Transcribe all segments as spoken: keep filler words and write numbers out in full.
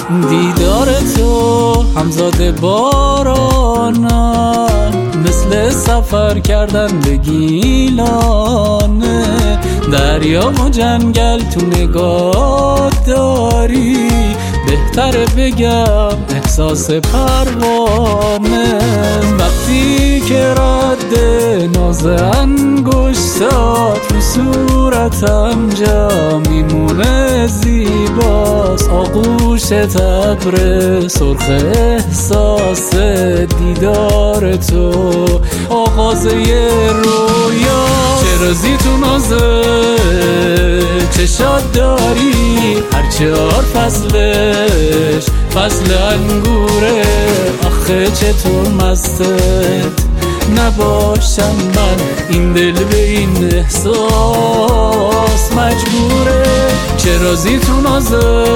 دیدار تو همزاد بارانم، مثل سفر کردن به گیلانه. دریا و جنگل تو نگاه داری، بهتره بگم احساس پروانه. وقتی که رد ناز انگشتات رو صورتم جا میمونه زیباست. آغوش ابر سرخ احساس دیدار تو، آغاز یه رویا. چرا زیتون نازه چشات داری، هر چهار فصلش فصل انگوره. آخه چطور مستت نباشم من، این دل به این احساس مجبوره. چرا زیتون نازه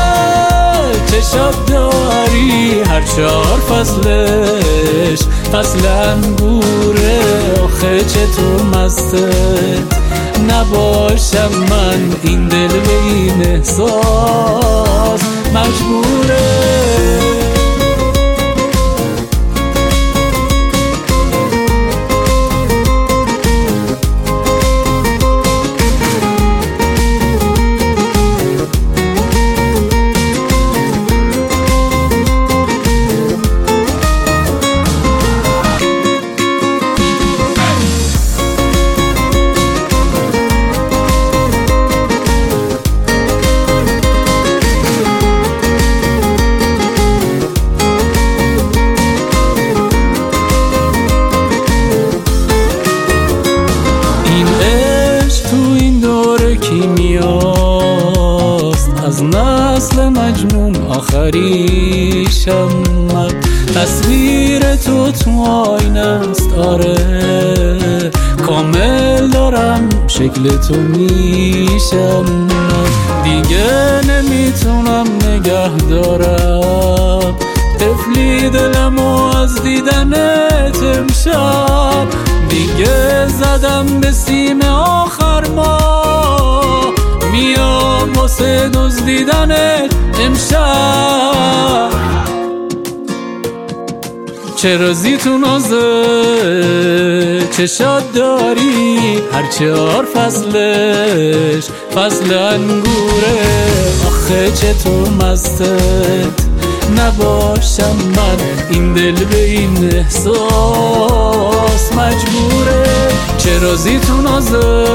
چشات داری، هر چهار فصلش فصل انگوره. آخه چطور مستت نباشم من، این دل به این احساس مجبوره. کیمیاست از نسل مجنون آخریشم من. تصویر تو تو آینه است، آره کامل دارم شکل تو میشم من. دیگه نمیتونم نگه دارم طفلی دلمو از دیدنت امشب. دیگه زدم به سیم آخر ما، میام واسه دزدیدنت امشب. چرا زیتون نازه چشات داری، هر چهار فصلش فصل انگوره. آخه چطور مستت نباشم من، این دل به این احساس مجبوره. چرا زیتون نازه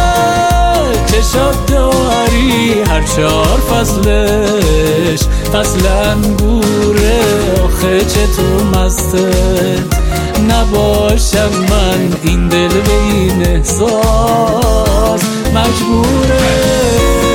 چشات داری، هر چهار فصلش فصل انگوره. آخه چطور مستت نباشم من، این دل به این احساس مجبوره.